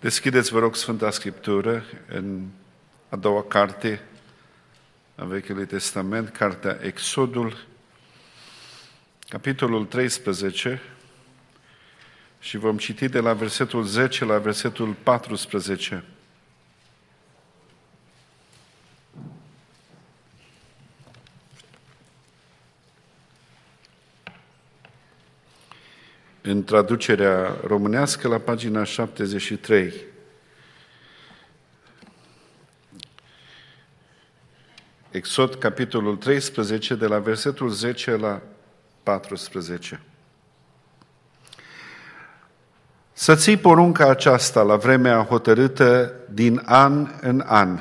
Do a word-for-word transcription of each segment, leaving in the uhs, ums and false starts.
Deschideți, vă rog, Sfânta Scriptură în a doua carte a Vechiului Testament, cartea Exodul, capitolul treisprezece, și vom citi de la versetul zece la versetul paisprezece. În traducerea românească, la pagina șaptezeci și trei. Exod, capitolul treisprezece, de la versetul zece la paisprezece. Să ții porunca aceasta la vremea hotărâtă din an în an.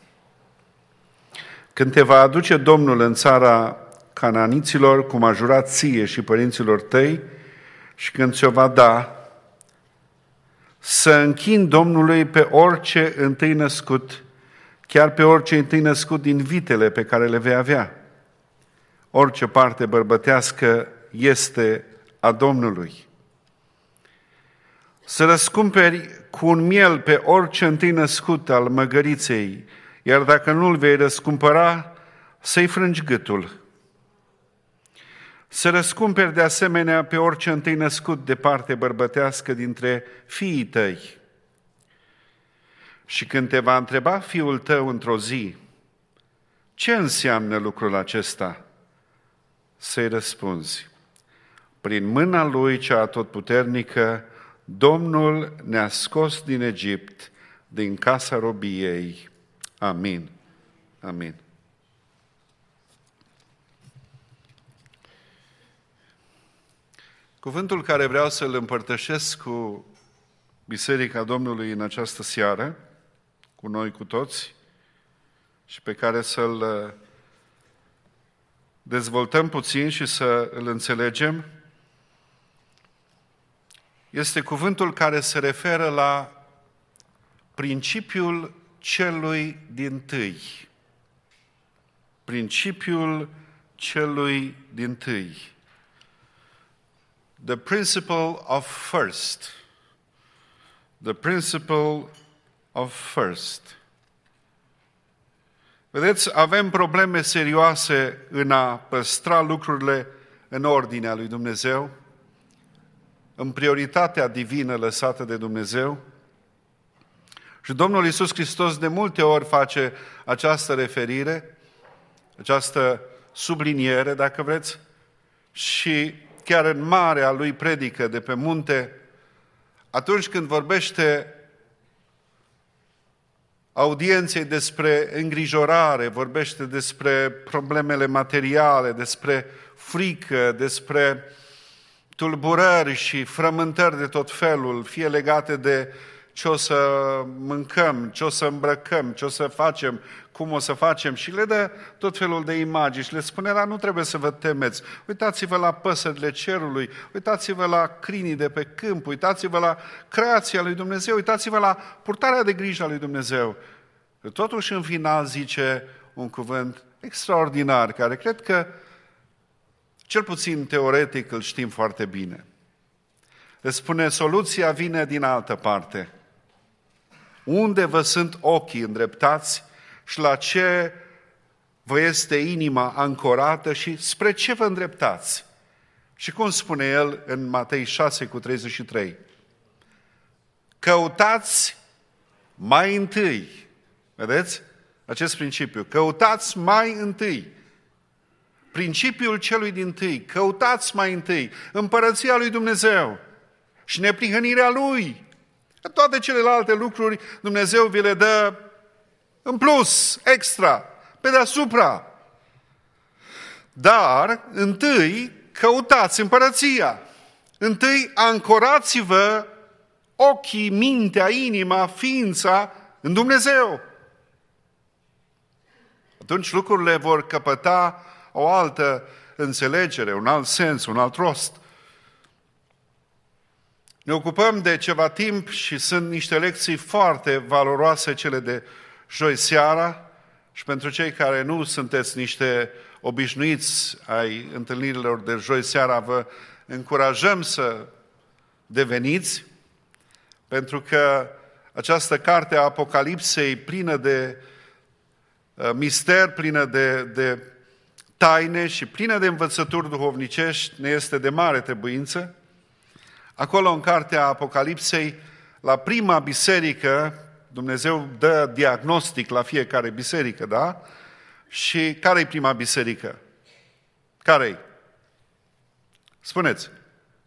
Când te va aduce Domnul în țara cananiților, cum a jurat ție și părinților tăi, și când ți-o va da, să închini Domnului pe orice întâi născut, chiar pe orice întâi născut din vitele pe care le vei avea. Orice parte bărbătească este a Domnului. Să răscumperi cu un miel pe orice întâi născut al măgăriței, iar dacă nu-l vei răscumpăra, să-i frângi gâtul. Să răscumperi de asemenea pe orice întâi născut de parte bărbătească dintre fiii tăi. Și când te va întreba fiul tău într-o zi, ce înseamnă lucrul acesta? Să-i răspunzi, prin mâna lui cea atotputernică, Domnul ne-a scos din Egipt, din casa robiei. Amin. Amin. Cuvântul care vreau să-l împărtășesc cu Biserica Domnului în această seară, cu noi cu toți, și pe care să-l dezvoltăm puțin și să îl înțelegem, este cuvântul care se referă la principiul celui dintâi. Principiul celui dintâi. The principle of first. The principle of first. Vedeți, avem probleme serioase în a păstra lucrurile în ordinea lui Dumnezeu, în prioritatea divină lăsată de Dumnezeu. Și Domnul Iisus Hristos de multe ori face această referire, această subliniere, dacă vreți, și chiar în marea lui predică de pe munte, atunci când vorbește audienței despre îngrijorare, vorbește despre problemele materiale, despre frică, despre tulburări și frământări de tot felul, fie legate de ce o să mâncăm, ce o să îmbrăcăm, ce o să facem, cum o să facem, și le dă tot felul de imagini și le spune, dar nu trebuie să vă temeți. Uitați-vă la păsările cerului, uitați-vă la crinii de pe câmp, uitați-vă la creația lui Dumnezeu, uitați-vă la purtarea de grijă a lui Dumnezeu. Totuși, în final, zice un cuvânt extraordinar, care cred că, cel puțin teoretic, îl știm foarte bine. Le spune, soluția vine din altă parte. Unde vă sunt ochii îndreptați și la ce vă este inima ancorată și spre ce vă îndreptați? Și cum spune el în Matei șase cu treizeci și trei? Căutați mai întâi. Vedeți? Acest principiu. Căutați mai întâi. Principiul celui dintâi. Căutați mai întâi împărăția lui Dumnezeu și neprihănirea Lui. Toate celelalte lucruri Dumnezeu vi le dă în plus, extra, pe deasupra. Dar, întâi, căutați împărăția. Întâi, ancorați-vă ochii, mintea, inima, ființa în Dumnezeu. Atunci lucrurile vor căpăta o altă înțelegere, un alt sens, un alt rost. Ne ocupăm de ceva timp și sunt niște lecții foarte valoroase, cele de joi seara, și pentru cei care nu sunteți niște obișnuiți ai întâlnirilor de joi seara, vă încurajăm să deveniți, pentru că această carte a Apocalipsei plină de uh, mister, plină de, de taine și plină de învățături duhovnicești, ne este de mare trebuință. Acolo, în cartea Apocalipsei, la prima biserică, Dumnezeu dă diagnostic la fiecare biserică, da? Și care-i prima biserică? Care-i? Spuneți.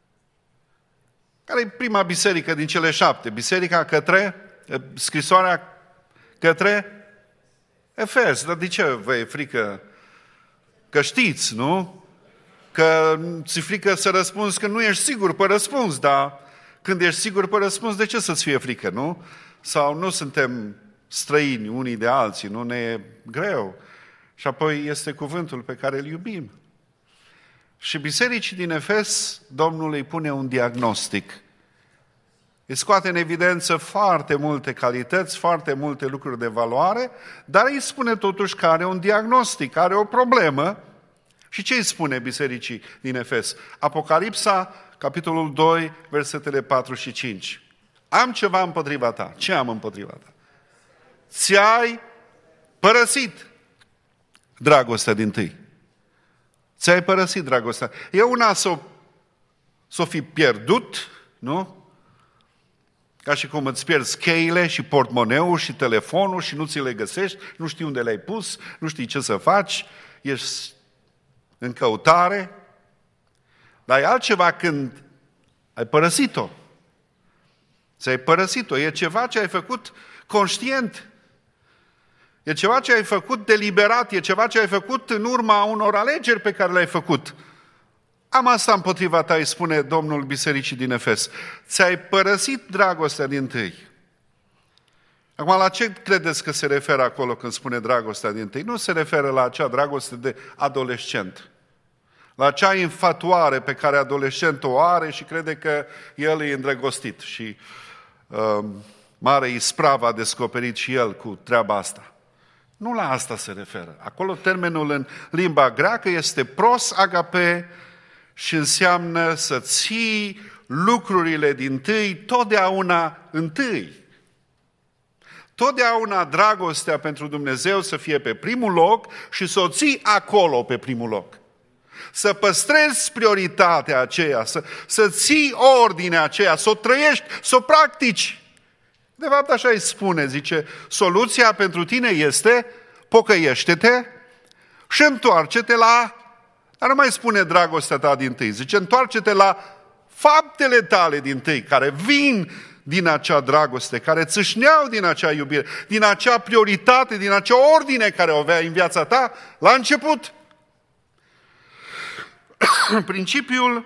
Care-i prima biserică din cele șapte? Biserica către, scrisoarea către Efes. Dar de ce vă e frică? Că știți, nu? Că ți-e frică să răspunzi că nu ești sigur pe răspuns, dar când ești sigur pe răspuns, de ce să-ți fie frică, nu? Sau nu suntem străini unii de alții, nu ne e greu. Și apoi este cuvântul pe care îl iubim. Și bisericii din Efes, Domnul îi pune un diagnostic. Îi scoate în evidență foarte multe calități, foarte multe lucruri de valoare, dar îi spune totuși că are un diagnostic, are o problemă. Și ce îi spune bisericii din Efes? Apocalipsa, capitolul doi, versetele patru și cinci. Am ceva împotriva ta. Ce am împotriva ta? Ți-ai părăsit dragostea dintâi. Ți-ai părăsit dragostea. E una să s-o fi pierdut, nu? Ca și cum îți pierzi cheile și portmoneul și telefonul și nu ți le găsești, nu știi unde le-ai pus, nu știi ce să faci, ești în căutare. Dar e altceva când ai părăsit-o. Ți-ai părăsit-o. E ceva ce ai făcut conștient. E ceva ce ai făcut deliberat. E ceva ce ai făcut în urma unor alegeri pe care le-ai făcut. Am asta împotriva ta, îi spune Domnul bisericii din Efes. Ți-ai părăsit dragostea dintâi. Acum, la ce credeți că se referă acolo când spune dragostea dintâi? Nu se referă la acea dragoste de adolescent. La acea infatuare pe care adolescentul o are și crede că el e îndrăgostit. Și uh, mare ispravă a descoperit și el cu treaba asta. Nu la asta se referă. Acolo termenul în limba greacă este pros agape și înseamnă să ții lucrurile dintâi totdeauna întâi. Totdeauna dragostea pentru Dumnezeu să fie pe primul loc și să o ții acolo pe primul loc. Să păstrezi prioritatea aceea, să, să ții ordinea aceea, să o trăiești, să o practici. De fapt, așa îi spune, zice, soluția pentru tine este pocăiește-te și întoarce-te la, dar nu mai spune dragostea ta dintâi, zice, întoarce-te la faptele tale dintâi, care vin din acea dragoste, care țâșneau din acea iubire, din acea prioritate, din acea ordine care o aveai în viața ta la început. Principiul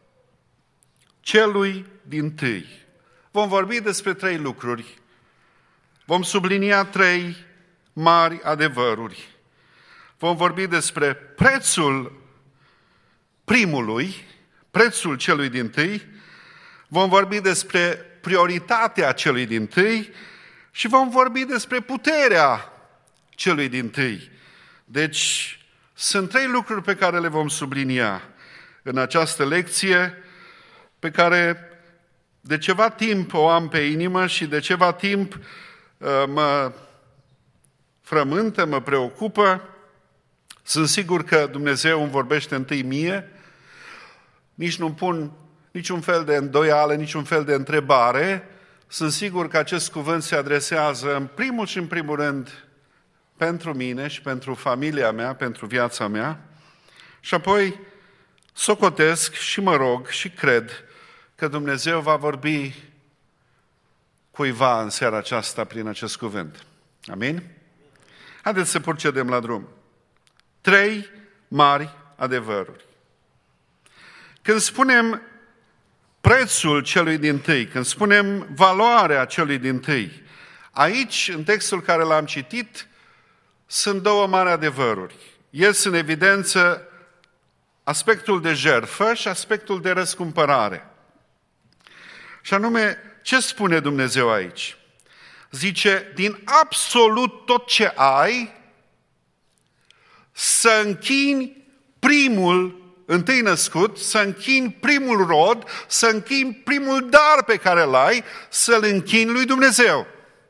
celui dintâi. Vom vorbi despre trei lucruri. Vom sublinia trei mari adevăruri. Vom vorbi despre prețul primului, prețul celui dintâi. Vom vorbi despre prioritatea celui dintâi și vom vorbi despre puterea celui dintâi. Deci, sunt trei lucruri pe care le vom sublinia în această lecție, pe care de ceva timp o am pe inimă și de ceva timp mă frământă, mă preocupă. Sunt sigur că Dumnezeu îmi vorbește întâi mie, nici nu pun niciun fel de îndoială, niciun fel de întrebare. Sunt sigur că acest cuvânt se adresează în primul și în primul rând pentru mine și pentru familia mea, pentru viața mea. Și apoi socotesc și mă rog și cred că Dumnezeu va vorbi cuiva în seara aceasta prin acest cuvânt. Amin? Haideți să procedem la drum. Trei mari adevăruri. Când spunem prețul celui dintâi, când spunem valoarea celui dintâi, aici, în textul care l-am citit, sunt două mari adevăruri. Ies în evidență aspectul de jertfă și aspectul de răscumpărare. Și anume, ce spune Dumnezeu aici? Zice, din absolut tot ce ai, să închini primul întâi născut, să închini primul rod, să închini primul dar pe care îl ai, să-l închini lui Dumnezeu.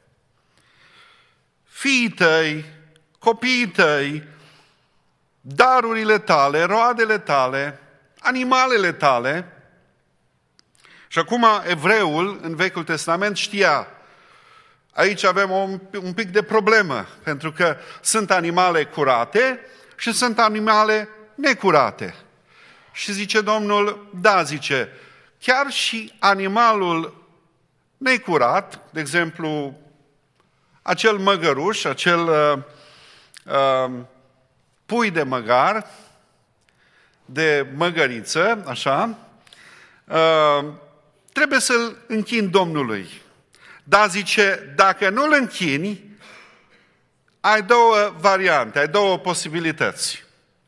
Fiii tăi, copiii tăi, darurile tale, roadele tale, animalele tale. Și acum evreul în Vechiul Testament știa, aici avem un, un pic de problemă, pentru că sunt animale curate și sunt animale necurate. Și zice Domnul, da, zice, chiar și animalul necurat, de exemplu, acel măgăruș, acel uh, uh, pui de măgar, de măgăriță, așa, uh, trebuie să-l închini Domnului. Dar zice, dacă nu-l închini, ai două variante, ai două posibilități.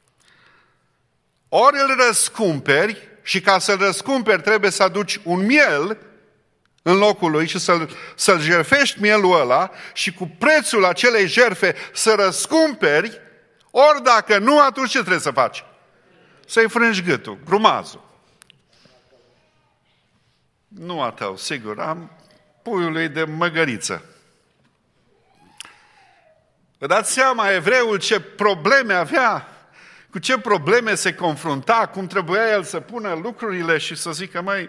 Ori îl răscumperi și ca să-l răscumperi trebuie să aduci un miel în locul lui și să-l, să-l jertfești mielul ăla și cu prețul acelei jertfe să răscumperi, ori dacă nu, atunci ce trebuie să faci? Să-i frângi gâtul, grumazul. Nu a tău, sigur, am puiului de măgăriță. Vă dați seama, evreul, ce probleme avea, cu ce probleme se confrunta, cum trebuia el să pună lucrurile și să zică, măi,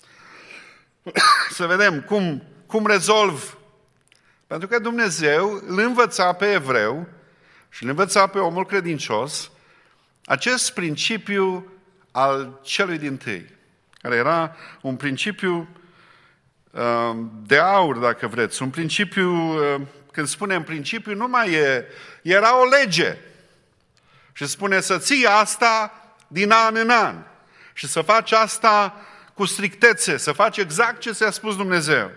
să vedem cum, cum rezolv. Pentru că Dumnezeu îl învăța pe evreu și îl învăța pe omul credincios acest principiu al celui dintâi, care era un principiu uh, de aur, dacă vreți, un principiu, uh, când spunem principiu, nu mai e, era o lege. Și spune să ții asta din an în an și să faci asta cu strictețe, să faci exact ce ți-a spus Dumnezeu.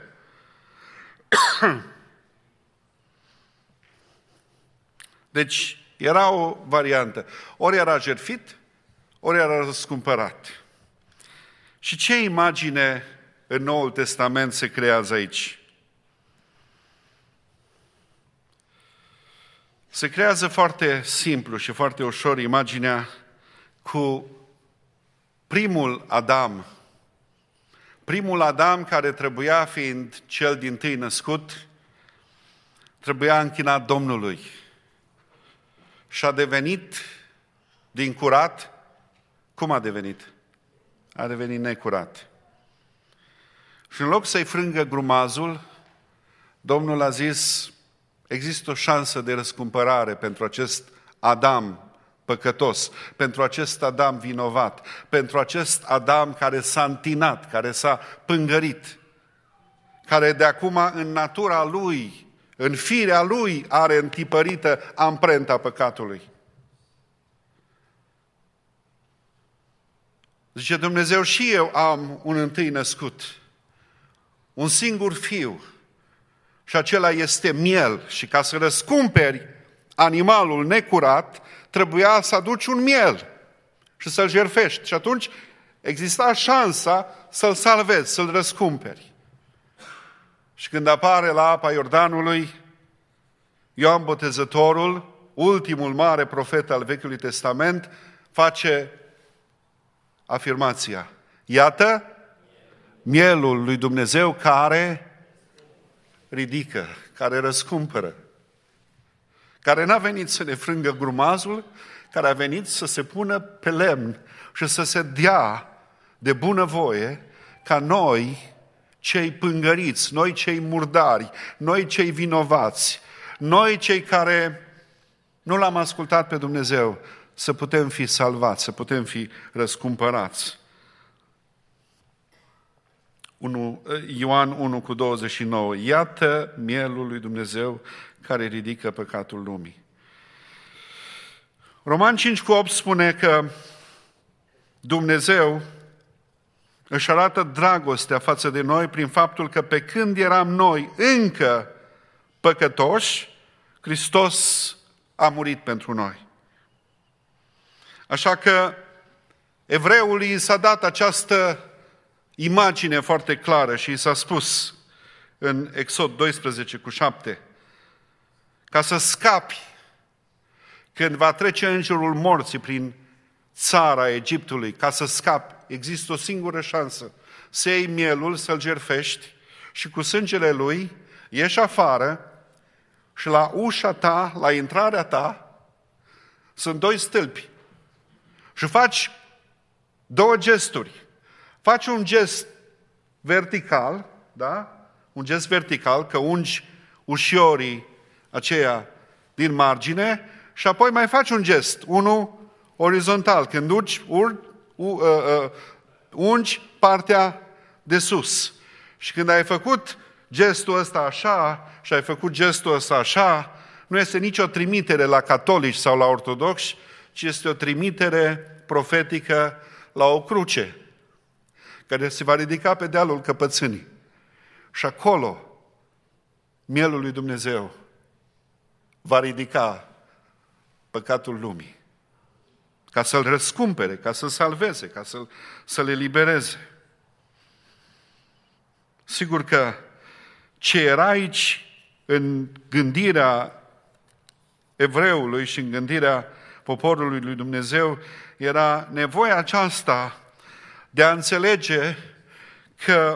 Deci era o variantă. Ori era jertfit, ori era răscumpărat. Și ce imagine în Noul Testament se creează aici? Se creează foarte simplu și foarte ușor imaginea cu primul Adam. Primul Adam, care trebuia, fiind cel dintâi născut, trebuia închinat Domnului. Și a devenit din curat, cum a devenit? A devenit necurat. Și în loc să-i frângă grumazul, Domnul a zis, există o șansă de răscumpărare pentru acest Adam păcătos, pentru acest Adam vinovat, pentru acest Adam care s-a întinat, care s-a pângărit, care de acum în natura lui, în firea lui are întipărită amprenta păcatului. Zice Dumnezeu, și eu am un întâi născut, un singur fiu, și acela este miel. Și ca să răscumperi animalul necurat, trebuia să aduci un miel și să-l jertfești. Și atunci exista șansa să-l salvezi, să-l răscumperi. Și când apare la apa Iordanului, Ioan Botezătorul, ultimul mare profet al Vechiului Testament, face afirmația. Iată, mielul lui Dumnezeu care ridică, care răscumpără, care n-a venit să ne frângă grumazul, care a venit să se pună pe lemn și să se dea de bunăvoie ca noi, cei pângăriți, noi cei murdari, noi cei vinovați, noi cei care nu l-am ascultat pe Dumnezeu, să putem fi salvați, să putem fi răscumpărați. Ioan unu cu douăzeci și nouă. Iată mielul lui Dumnezeu care ridică păcatul lumii. Roman cinci cu opt spune că Dumnezeu își arată dragostea față de noi prin faptul că pe când eram noi încă păcătoși, Hristos a murit pentru noi. Așa că evreului i s-a dat această imagine foarte clară și i s-a spus în Exod doisprezece cu șapte, ca să scapi când va trece îngerul morții prin țara Egiptului ca să scapi, există o singură șansă. Să iei mielul, să-l jertfești și cu sângele lui ieși afară și la ușa ta, la intrarea ta, sunt doi stâlpi. Și faci două gesturi. Faci un gest vertical, da? Un gest vertical, că ungi ușiorii aceia din margine și apoi mai faci un gest, unul orizontal, când urci, ur, u, uh, uh, ungi partea de sus. Și când ai făcut gestul ăsta așa și ai făcut gestul ăsta așa, nu este nicio trimitere la catolici sau la ortodoxi, ci este o trimitere profetică la o cruce care se va ridica pe dealul căpățânii. Și acolo mielul lui Dumnezeu va ridica păcatul lumii ca să-l răscumpere, ca să-l salveze, ca să-l, să-l elibereze. Sigur că ce era aici în gândirea evreului și în gândirea poporului lui Dumnezeu era nevoia aceasta de a înțelege că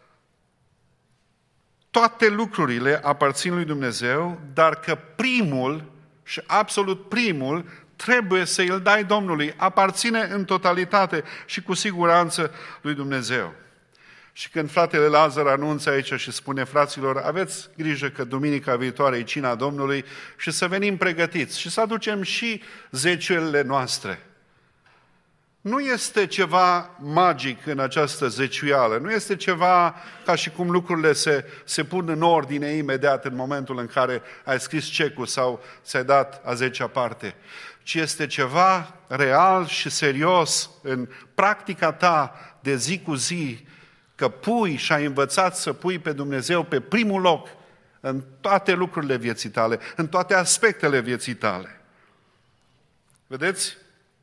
toate lucrurile aparțin lui Dumnezeu, dar că primul și absolut primul trebuie să îl dai Domnului, aparține în totalitate și cu siguranță lui Dumnezeu. Și când fratele Lazar anunță aici și spune, fraților, aveți grijă că duminica viitoare e cina Domnului și să venim pregătiți și să aducem și zeciuielile noastre. Nu este ceva magic în această zeciuială, nu este ceva ca și cum lucrurile se, se pun în ordine imediat în momentul în care ai scris cecul sau ți-ai dat a zecea parte, ci este ceva real și serios în practica ta de zi cu zi, că pui și ai învățat să pui pe Dumnezeu pe primul loc în toate lucrurile vieții tale, în toate aspectele vieții tale. Vedeți?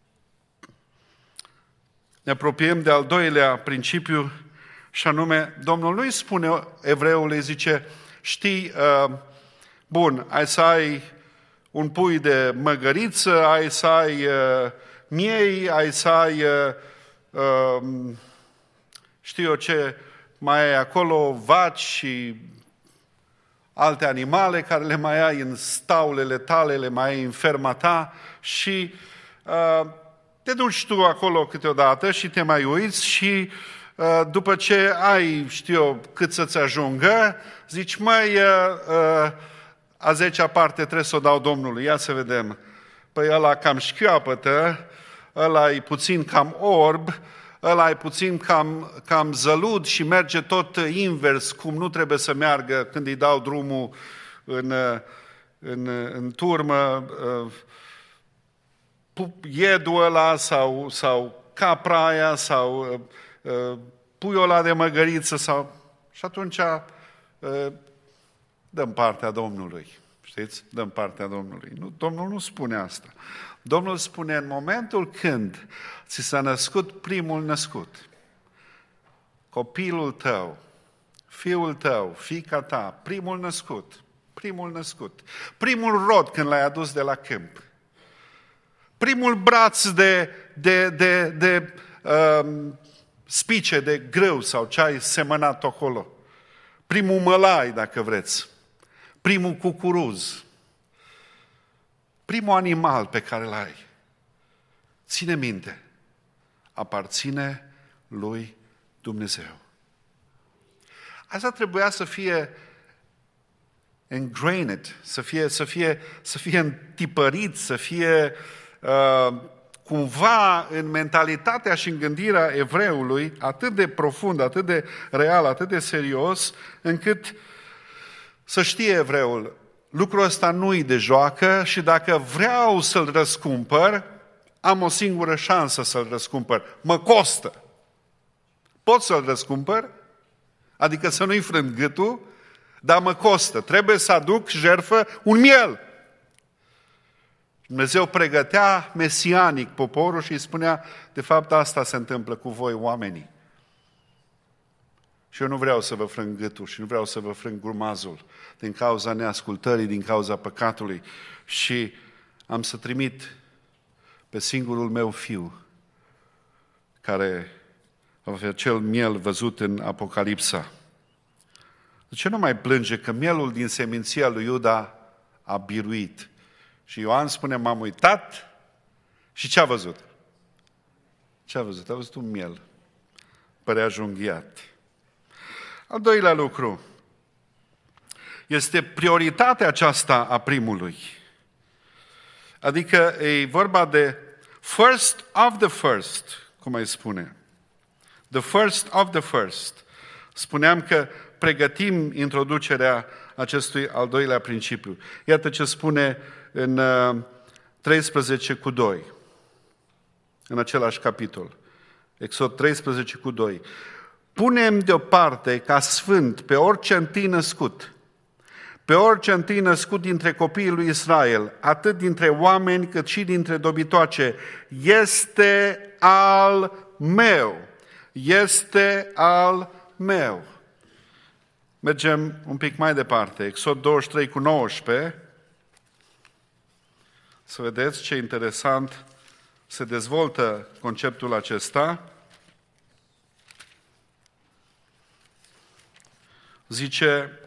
Ne apropiem de al doilea principiu și anume, Domnul nu îi spune evreului, zice, știi, uh, bun, ai să ai un pui de măgăriță, ai să ai uh, miei, ai să ai, uh, uh, știu eu ce, mai ai acolo vaci și alte animale care le mai ai în staulele tale, le mai ai în ferma ta și uh, te duci tu acolo câteodată și te mai uiți și uh, după ce ai, știu eu, cât să-ți ajungă, zici, măi, uh, uh, a zecea parte trebuie să o dau Domnului, ia să vedem. Păi ăla cam șchioapătă, ăla e puțin cam orb, ăla e puțin cam, cam zălud și merge tot invers, cum nu trebuie să meargă când îi dau drumul în, în, în turmă, iedul ăla sau, sau capra aia sau puiul ăla de măgăriță sau... Și atunci dăm partea Domnului. Știți? Dăm partea Domnului. Nu, Domnul nu spune asta. Domnul spune, în momentul când ți s-a născut primul născut, copilul tău, fiul tău, fiica ta, primul născut, primul născut, primul rod când l-ai adus de la câmp, primul braț de, de, de, de um, spice, de grâu sau ce ai semănat acolo, primul mălai, dacă vreți, primul cucuruz, primul animal pe care îl ai, ține minte, aparține lui Dumnezeu. Asta trebuia să fie ingrained, să fie, să fie, să fie întipărit, să fie uh, cumva în mentalitatea și în gândirea evreului atât de profund, atât de real, atât de serios, încât să știe evreul, lucrul ăsta nu-i de joacă și dacă vreau să-l răscumpăr, am o singură șansă să-l răscumpăr. Mă costă. Pot să-l răscumpăr, adică să nu-i frânt gâtul, dar mă costă. Trebuie să aduc jertfă un miel. Dumnezeu pregătea mesianic poporul și îi spunea, de fapt asta se întâmplă cu voi oamenii. Și eu nu vreau să vă frâng gâtul și nu vreau să vă frâng grumazul din cauza neascultării, din cauza păcatului. Și am să trimit pe singurul meu fiu, care va fi acel miel văzut în Apocalipsa. De ce nu mai plânge că mielul din seminția lui Iuda a biruit? Și Ioan spune, m-am uitat și ce a văzut? Ce a văzut? A văzut un miel. Părea junghiat. Al doilea lucru este prioritatea aceasta a primului. Adică e vorba de first of the first, cum îi spune. The first of the first. Spuneam că pregătim introducerea acestui al doilea principiu. Iată ce spune în treisprezece cu doi, în același capitol. Exod treisprezece cu doi. Punem deoparte ca sfânt pe orice întâi născut, pe orice întâi născut dintre copiii lui Israel, atât dintre oameni cât și dintre dobitoace, este al meu. Este al meu. Mergem un pic mai departe. Exod douăzeci și trei cu nouăsprezece. Să vedeți ce interesant se dezvoltă conceptul acesta. Zice,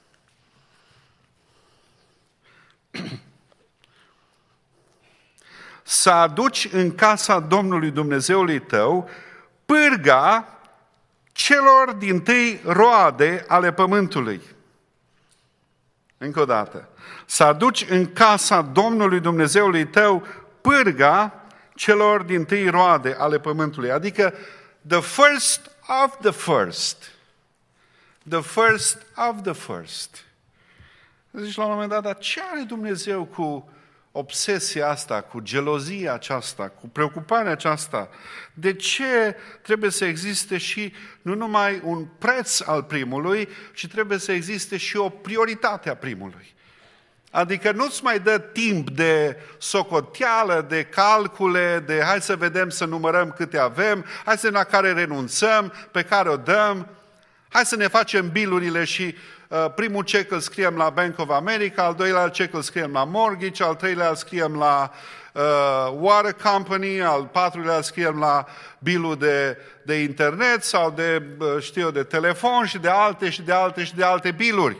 să aduci în casa Domnului Dumnezeului tău pârga celor dintâi roade ale pământului. Încă o dată. Să aduci în casa Domnului Dumnezeului tău pârga celor dintâi roade ale pământului. Adică the first of the first. The first of the first. Zici la un moment dat, dar ce are Dumnezeu cu obsesia asta, cu gelozia aceasta, cu preocuparea aceasta? De ce trebuie să existe și nu numai un preț al primului, ci trebuie să existe și o prioritate a primului? Adică nu-ți mai dă timp de socoteală, de calcule, de hai să vedem, să numărăm câte avem, hai să la care renunțăm, pe care o dăm, hai să ne facem bilurile și uh, primul cec îl scriem la Bank of America, al doilea cec îl scriem la mortgage, al treilea îl scriem la uh, water company, al patrulea îl scriem la bilul de, de internet sau de, uh, știu eu, de telefon și de alte și de alte și de alte biluri.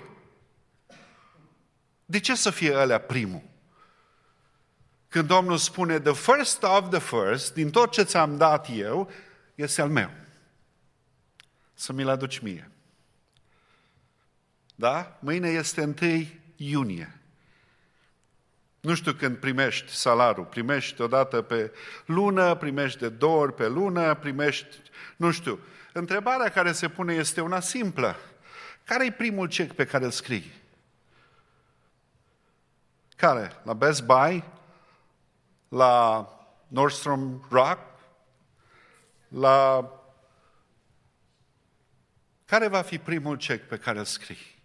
De ce să fie ălea primul? Când Domnul spune, the first of the first, din tot ce ți-am dat eu, este al meu. Să mi-l aduci mie. Da? Mâine este întâi iunie. Nu știu când primești salarul. Primești odată pe lună, primești de două ori pe lună, primești, nu știu. Întrebarea care se pune este una simplă. Care e primul cec pe care îl scrii? Care? La Best Buy? La Nordstrom Rack? La... Care va fi primul cec pe care îl scrii?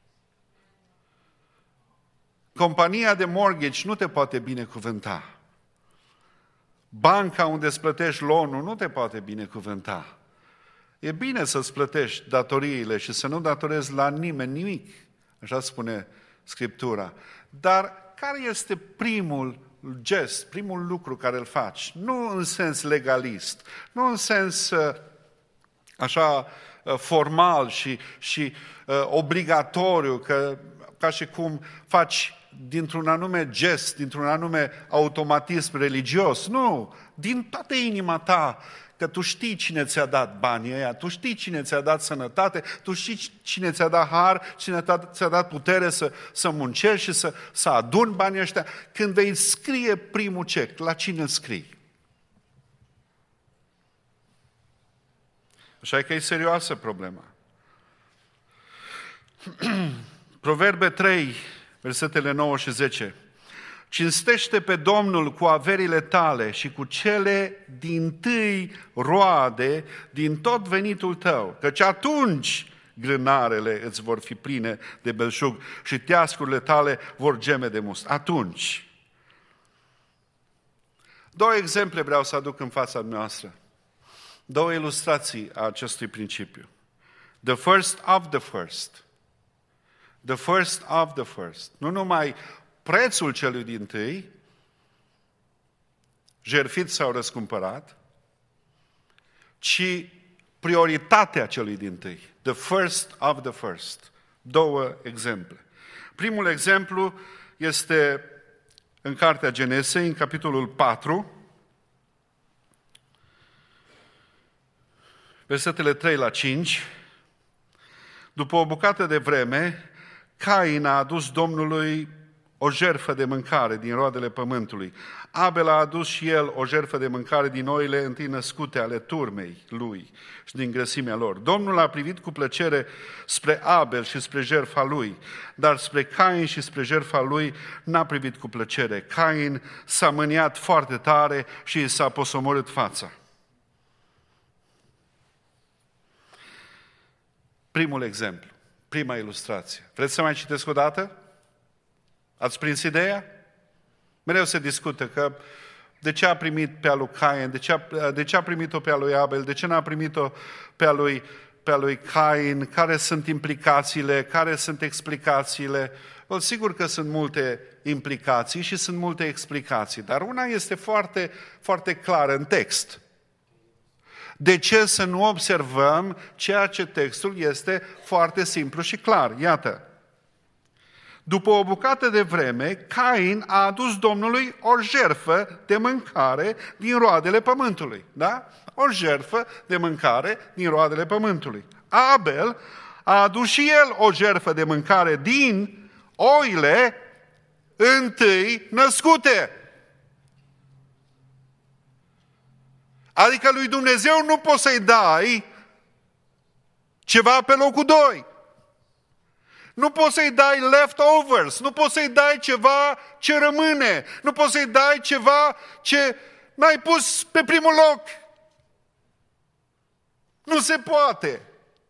Compania de mortgage nu te poate binecuvânta. Banca unde îți plătești loanul nu te poate binecuvânta. E bine să-ți plătești datoriile și să nu datorezi la nimeni nimic. Așa spune Scriptura. Dar care este primul gest, primul lucru care îl faci? Nu în sens legalist, nu în sens așa formal și, și uh, obligatoriu, că, ca și cum faci dintr-un anume gest, dintr-un anume automatism religios. Nu, din toată inima ta, că tu știi cine ți-a dat banii ăia, tu știi cine ți-a dat sănătate, tu știi cine ți-a dat har, cine ți-a dat putere să, să muncești și să, să aduni banii ăștia. Când vei scrie primul cec, la cine îl scrii? Așa că e serioasă problema. Proverbe trei, versetele nouă și zece. Cinstește pe Domnul cu averile tale și cu cele dintâi roade din tot venitul tău, căci atunci grânarele îți vor fi pline de belșug și teascurile tale vor geme de must. Atunci. Două exemple vreau să aduc în fața noastră. Două ilustrații a acestui principiu. The first of the first. The first of the first. Nu numai prețul celui dintâi, jertfit sau răscumpărat, ci prioritatea celui dintâi. The first of the first. Două exemple. Primul exemplu este în cartea Genesei, în capitolul patru, versetele trei la cinci. După o bucată de vreme, Cain a adus Domnului o jertfă de mâncare din roadele pământului. Abel a adus și el o jertfă de mâncare din oile întâi născute ale turmei lui și din grăsimea lor. Domnul a privit cu plăcere spre Abel și spre jertfa lui, dar spre Cain și spre jertfa lui n-a privit cu plăcere. Cain s-a mâniat foarte tare și i s-a posomorât fața. Primul exemplu, prima ilustrație. Vreți să mai citesc o dată? Ați prins ideea? Mereu se discută că de ce a primit pe a lui Cain, de ce a, de ce a primit-o pe a lui Abel, de ce n-a primit-o pe a lui, pe a lui Cain, care sunt implicațiile, care sunt explicațiile. Well, sigur că sunt multe implicații și sunt multe explicații, dar una este foarte, foarte clară în text. De ce să nu observăm ceea ce textul este foarte simplu și clar? Iată. După o bucată de vreme, Cain a adus Domnului o jertfă de mâncare din roadele pământului. Da? O jertfă de mâncare din roadele pământului. Abel a adus și el o jertfă de mâncare din oile întâi născute. Adică lui Dumnezeu nu poți să-i dai ceva pe locul doi. Nu poți să-i dai leftovers, nu poți să-i dai ceva ce rămâne, nu poți să-i dai ceva ce n-ai pus pe primul loc. Nu se poate.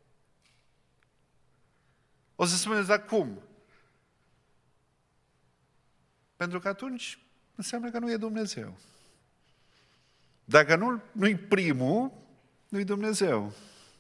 O să spuneți, dar cum? Pentru că atunci înseamnă că nu e Dumnezeu. Dacă nu, nu-i primul, nu-i Dumnezeu.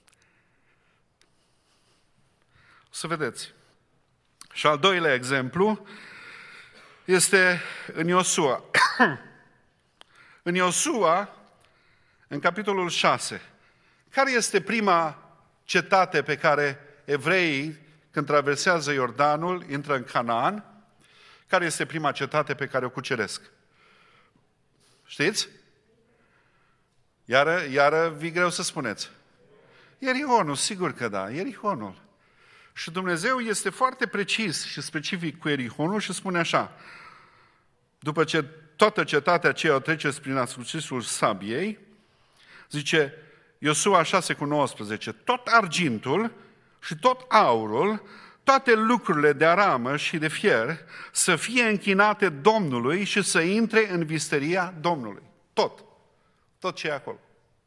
O să vedeți. Și al doilea exemplu este în Iosua. În Iosua, în capitolul șase, care este prima cetate pe care evreii, când traversează Iordanul, intră în Canaan? Care este prima cetate pe care o cuceresc? Știți? Iară, iară vi greu să spuneți. Ierihonul, sigur că da, Ierihonul. Și Dumnezeu este foarte precis și specific cu Ierihonul și spune așa: după ce toată cetatea aceea o treceți prin ascuțisul sabiei, zice Iosua șase cu nouăsprezece, tot argintul și tot aurul, toate lucrurile de aramă și de fier să fie închinate Domnului și să intre în visteria Domnului. Tot. Tot ce e acolo.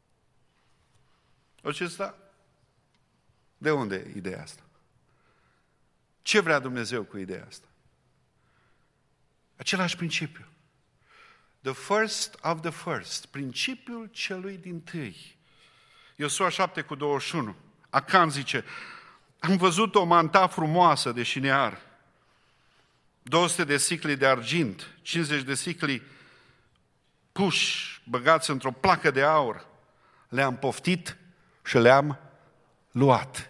Acesta? De unde e ideea asta? Ce vrea Dumnezeu cu ideea asta? Același principiu. The first of the first. Principiul celui dintâi. Iosua șapte cu douăzeci și unu. Acan zice: am văzut o manta frumoasă de șinear, două sute de sicli de argint, cincizeci de sicli puși, băgați într-o placă de aur. Le-am poftit și le-am luat.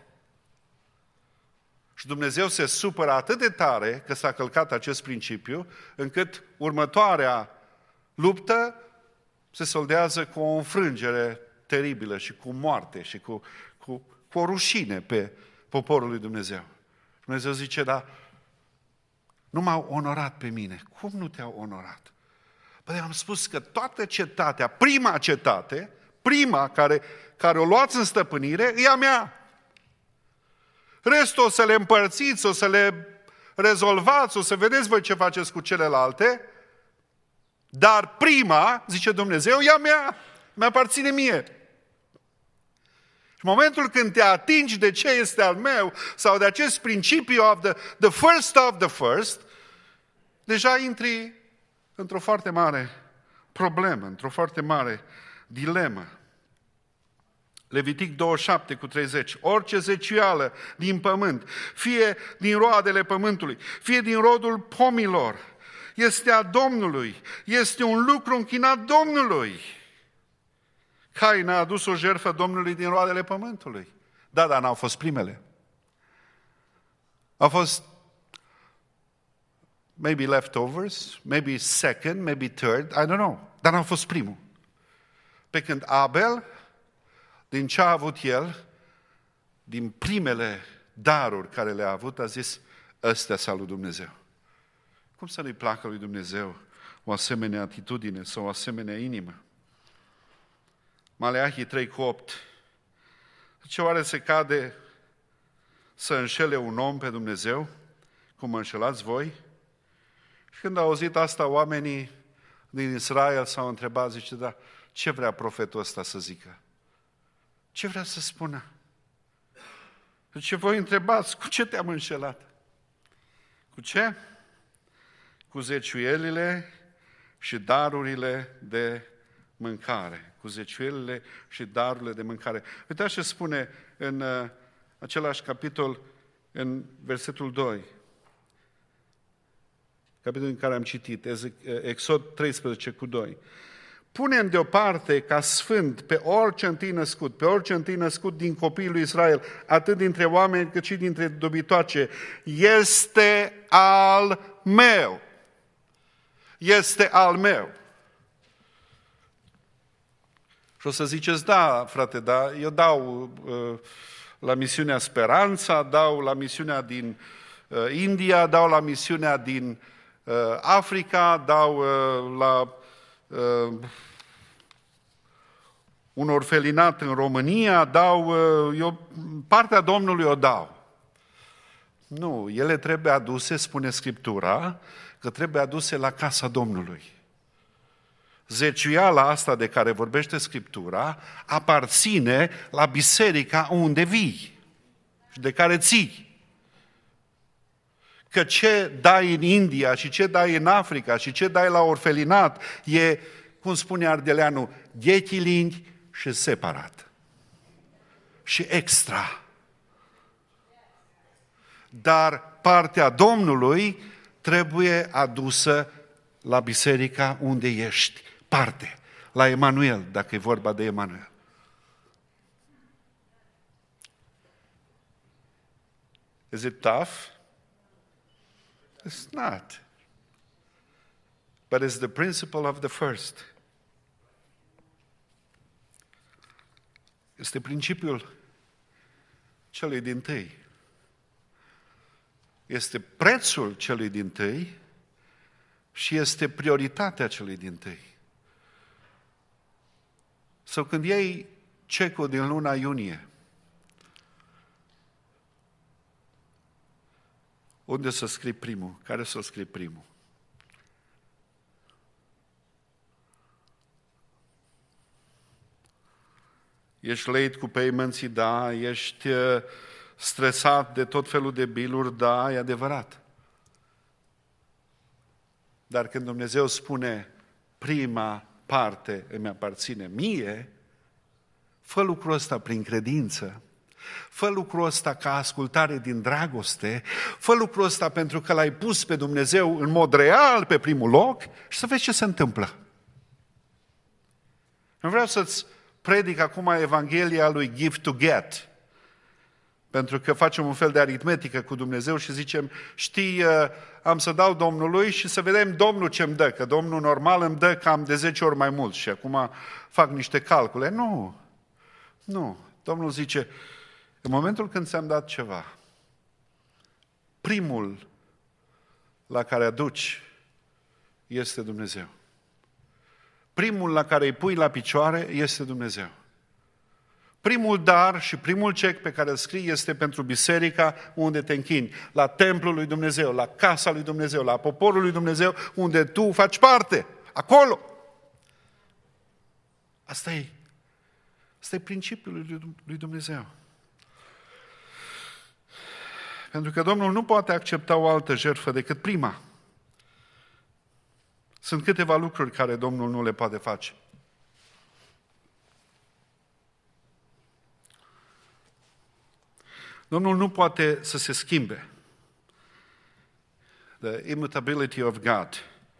Și Dumnezeu se supără atât de tare că s-a călcat acest principiu, încât următoarea luptă se soldează cu o înfrângere teribilă și cu moarte și cu, cu, cu o rușine pe poporul lui Dumnezeu. Dumnezeu zice: da, nu m-au onorat pe mine. Cum nu te-au onorat? Păi am spus că toată cetatea, prima cetate, prima care, care o luați în stăpânire, e a mea. Restul o să le împărțiți, o să le rezolvați, o să vedeți voi ce faceți cu celelalte, dar prima, zice Dumnezeu, e a mea, mi-aparține mie. Și în momentul când te atingi de ce este al meu, sau de acest principiu of the, the first of the first, deja intri într-o foarte mare problemă, într-o foarte mare dilemă. Levitic douăzeci și șapte cu treizeci. Orice zeciuială din pământ, fie din roadele pământului, fie din rodul pomilor, este a Domnului, este un lucru închinat Domnului. Cain a adus o jertfă Domnului din roadele pământului. Da, dar n-au fost primele. Au fost maybe leftovers, maybe second, maybe third, I don't know. Dar n-au fost primul. Pe când Abel, din ce a avut el, din primele daruri care le-a avut, a zis, ăstea s-a lui Dumnezeu. Cum să nu-i placă lui Dumnezeu o asemenea atitudine sau o asemenea inimă? Maleahii trei cu opt. Ce oare se cade să înșele un om pe Dumnezeu, cum mă înșelați voi? Și când au auzit asta, oamenii din Israel s-au întrebat, zice, da, ce vrea profetul ăsta să zică? Ce vrea să spună? Zice, voi întrebați, cu ce te-am înșelat? Cu ce? Cu zeciuielile și darurile de mâncare. Cu zeciuielile și darurile de mâncare. Uitați ce spune în uh, același capitol, în versetul doi. Capitolul în care am citit, Exod treisprezece cu doi. Punem deoparte ca sfânt pe orice întâi născut, pe orice întâi născut din copiii lui Israel, atât dintre oameni cât și dintre dobitoace. Este al meu. Este al meu. Și o să ziceți, da, frate, da, eu dau uh, la misiunea Speranța, dau la misiunea din uh, India, dau la misiunea din uh, Africa, dau uh, la uh, un orfelinat în România, dau, uh, eu partea Domnului o dau. Nu, ele trebuie aduse, spune Scriptura, că trebuie aduse la casa Domnului. Zeciuiala asta de care vorbește Scriptura aparține la biserica unde vii și de care ții. Că ce dai în India și ce dai în Africa și ce dai la orfelinat e, cum spune Ardeleanu, ghechilind și separat. Și extra. Dar partea Domnului trebuie adusă la biserica unde ești. Parte. La Emanuel, dacă e vorba de Emanuel. Is it tough? It's not. But it's the principle of the first. Este principiul celui dintâi. Este prețul celui dintâi și este prioritatea celui dintâi. Sau când iei cecul din luna iunie, unde să scrii primul? Care să scrii primul? Ești late cu paymenții, da, ești stresat de tot felul de biluri, da, e adevărat. Dar când Dumnezeu spune prima parte îmi aparține mie, fă lucrul ăsta prin credință, fă lucrul ăsta ca ascultare din dragoste, fă lucrul ăsta pentru că l-ai pus pe Dumnezeu în mod real pe primul loc și să vezi ce se întâmplă. Nu vreau să-ți predic acum Evanghelia lui Give to Get, pentru că facem un fel de aritmetică cu Dumnezeu și zicem, știi, am să dau Domnului și să vedem Domnul ce-mi dă, că Domnul normal îmi dă cam de zece ori mai mult și acum fac niște calcule. Nu, nu. Domnul zice, în momentul când ți-am dat ceva, primul la care aduci este Dumnezeu. Primul la care îi pui la picioare este Dumnezeu. Primul dar și primul cec pe care îl scrii este pentru biserica unde te închini, la templul lui Dumnezeu, la casa lui Dumnezeu, la poporul lui Dumnezeu, unde tu faci parte, acolo. Asta e. Asta e principiul lui Dumnezeu. Pentru că Domnul nu poate accepta o altă jertfă decât prima. Sunt câteva lucruri care Domnul nu le poate face. Domnul nu poate să se schimbe. The immutability of God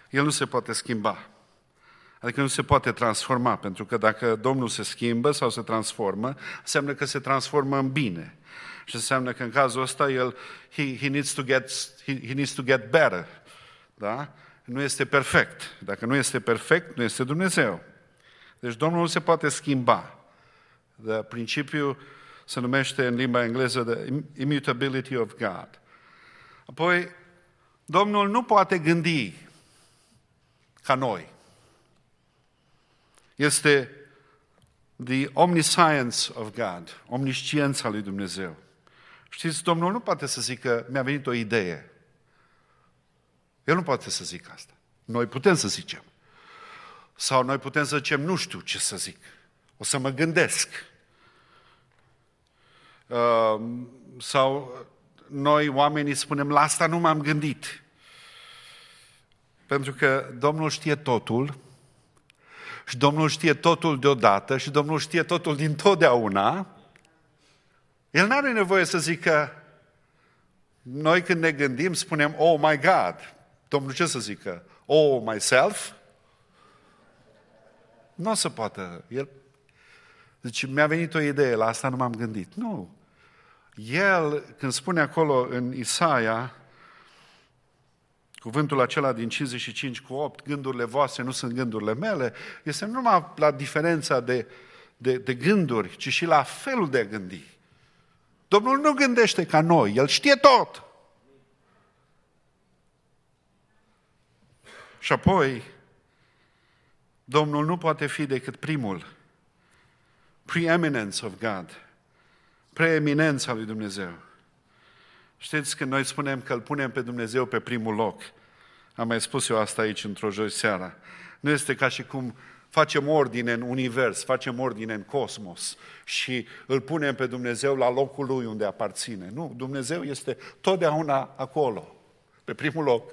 el nu se poate schimba. Adică nu se poate transforma, pentru că dacă Domnul se schimbă sau se transformă, înseamnă că se transformă în bine. Și înseamnă că în cazul ăsta el he, he, needs to get, he, he needs to get better. Da? Nu este perfect. Dacă nu este perfect, nu este Dumnezeu. Deci Domnul nu se poate schimba. The principiul se numește în limba engleză the immutability of God. Apoi, Domnul nu poate gândi ca noi. Este the omniscience of God, omnisciența lui Dumnezeu. Știți, Domnul nu poate să zică, mi-a venit o idee. El nu poate să zică asta. Noi putem să zicem. Sau noi putem să zicem, nu știu ce să zic. O să mă gândesc. Uh, sau noi oamenii spunem, la asta nu m-am gândit. Pentru că Domnul știe totul și Domnul știe totul deodată și Domnul știe totul dintotdeauna. El nu are nevoie să zică, noi când ne gândim spunem, oh my God. Domnul ce să zică? Oh, myself? Nu o să poată. El zice, mi-a venit o idee, la asta nu m-am gândit. Nu. El, când spune acolo în Isaia, cuvântul acela din cincizeci și cinci cu opt, gândurile voastre nu sunt gândurile mele, este nu numai la diferența de, de, de gânduri, ci și la felul de a gândi. Domnul nu gândește ca noi, El știe tot. Și apoi, Domnul nu poate fi decât primul. Preeminence of God. Preeminența lui Dumnezeu. Știți, când noi spunem că îl punem pe Dumnezeu pe primul loc, am mai spus eu asta aici într-o joi seara, nu este ca și cum facem ordine în univers, facem ordine în cosmos și îl punem pe Dumnezeu la locul lui unde aparține. Nu, Dumnezeu este totdeauna acolo, pe primul loc.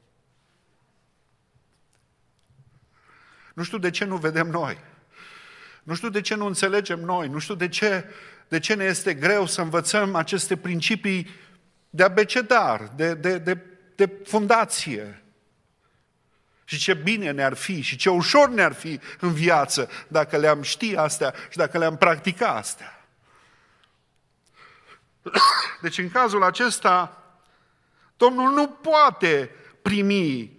Nu știu de ce nu vedem noi. Nu știu de ce nu înțelegem noi. Nu știu de ce, de ce ne este greu să învățăm aceste principii de abecedar, de, de, de, de fundație. Și ce bine ne-ar fi și ce ușor ne-ar fi în viață dacă le-am ști astea și dacă le-am practica astea. Deci în cazul acesta, Domnul nu poate primi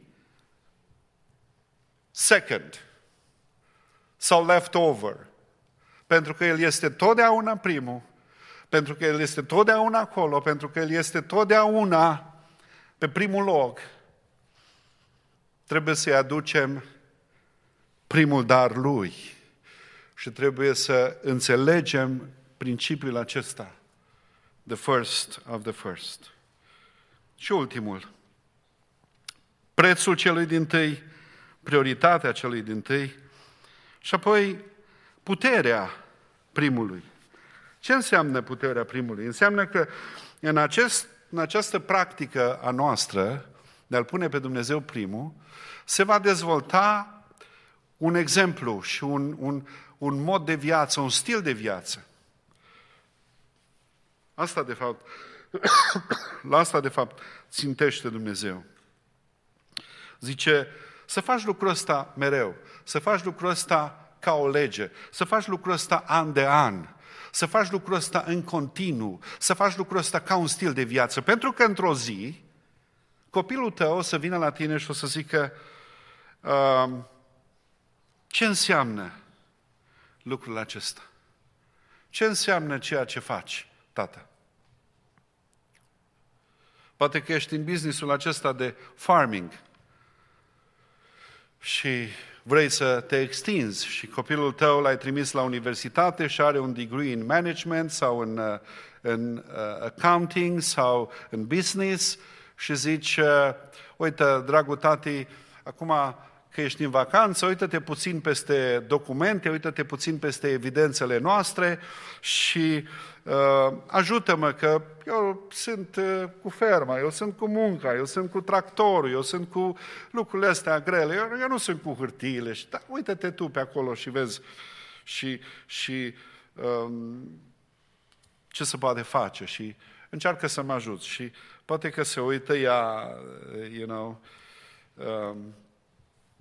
second sau leftover, pentru că El este totdeauna primul, pentru că El este totdeauna acolo, pentru că El este totdeauna pe primul loc. Trebuie să-i aducem primul dar Lui și trebuie să înțelegem principiul acesta, the first of the first. Și ultimul, prețul celui dintâi, prioritatea celui dintâi și apoi puterea primului. Ce înseamnă puterea primului? Înseamnă că în, acest, în această practică a noastră de a-L pune pe Dumnezeu primul, se va dezvolta un exemplu și un, un, un mod de viață, un stil de viață. Asta de fapt, la asta de fapt țintește Dumnezeu. Zice, să faci lucrul ăsta mereu, să faci lucrul ăsta ca o lege, să faci lucrul ăsta an de an, să faci lucrul ăsta în continuu, să faci lucrul ăsta ca un stil de viață. Pentru că într-o zi, copilul tău o să vină la tine și o să zică, uh, ce înseamnă lucrul acesta? Ce înseamnă ceea ce faci, tată? Poate că ești în businessul acesta de farming și vrei să te extinzi și copilul tău l-ai trimis la universitate și are un degree în management sau în, în accounting sau în business și zici, uite, dragul tati, acum că ești în vacanță, uită-te puțin peste documente, uită-te puțin peste evidențele noastre și uh, ajută-mă că eu sunt uh, cu ferma, eu sunt cu munca, eu sunt cu tractorul, eu sunt cu lucrurile astea grele, eu, eu nu sunt cu hârtiile. Și, da, uită-te tu pe acolo și vezi și, și um, ce se poate face și încearcă să mă ajuți. Și poate că se uită ea, you know, um,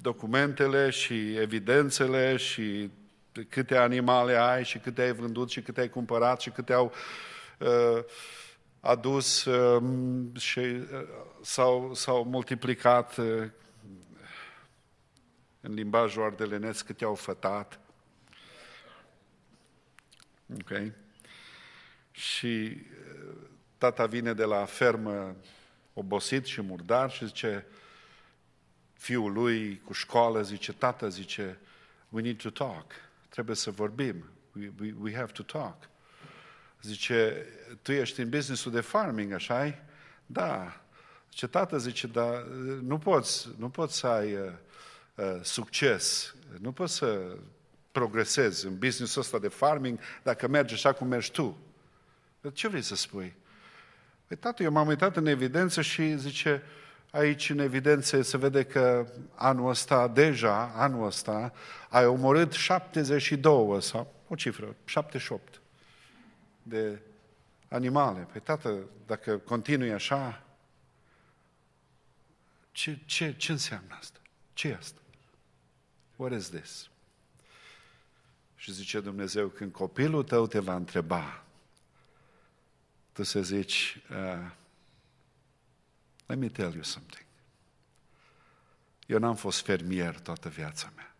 documentele și evidențele și câte animale ai și câte ai vândut și câte ai cumpărat și câte au uh, adus uh, și uh, s-au, s-au multiplicat uh, în limbajul ardelenesc, câte au fătat. Ok? Și uh, tata vine de la fermă obosit și murdar și zice, fiul lui cu școală, zice, tată, zice, we need to talk. Trebuie să vorbim. We, we, we have to talk. Zice, tu ești în business-ul de farming, așa-i? Da. Zice, tată, zice, dar nu poți, nu poți să ai uh, uh, succes, nu poți să progresezi în business-ul ăsta de farming dacă mergi așa cum mergi tu. Ce vrei să spui? Păi, tată, eu m-am uitat în evidență și zice, aici în evidență se vede că anul ăsta, deja, anul ăsta, ai omorât șaptezeci și doi sau o cifră, șaptezeci și opt de animale. Păi, tată, dacă continui așa, ce, ce, ce înseamnă asta? Ce e asta? What is this? Și zice Dumnezeu, când copilul tău te va întreba, tu să zici, uh, let me tell you something. Eu n-am fost fermier toată viața mea.